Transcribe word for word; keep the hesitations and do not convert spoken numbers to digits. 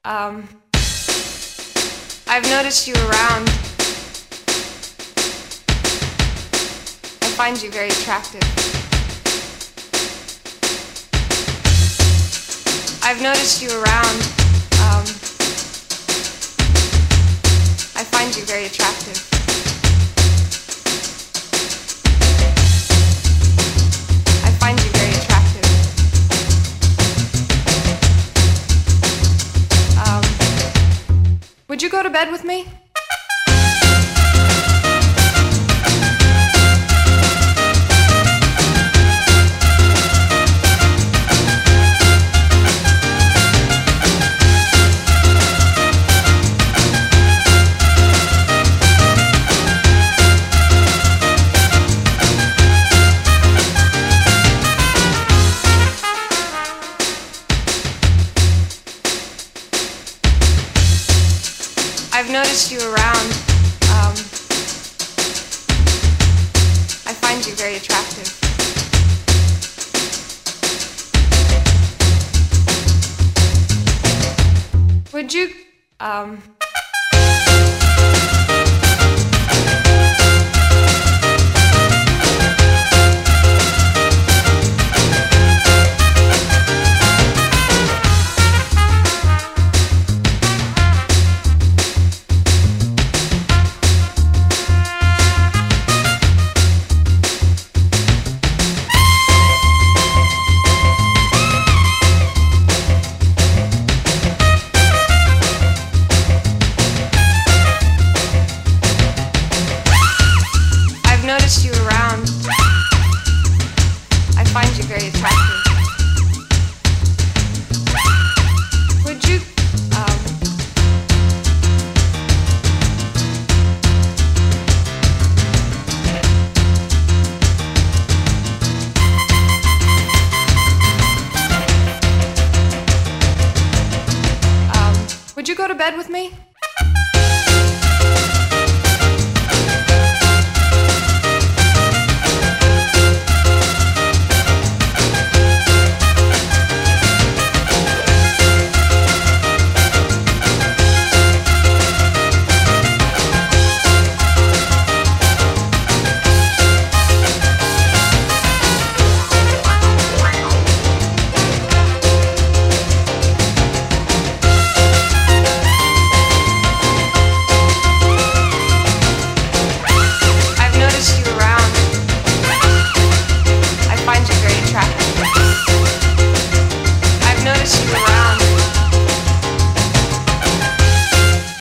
Um, I've noticed you around. I find you very attractive. I've noticed you around. Um, I find you very attractive. I find you very attractive. Um, would you go to bed with me? I've noticed you around. Um, I find you very attractive. Would you, um... noticed you around. I find you very attractive. Would you, um... um, would you go to bed with me?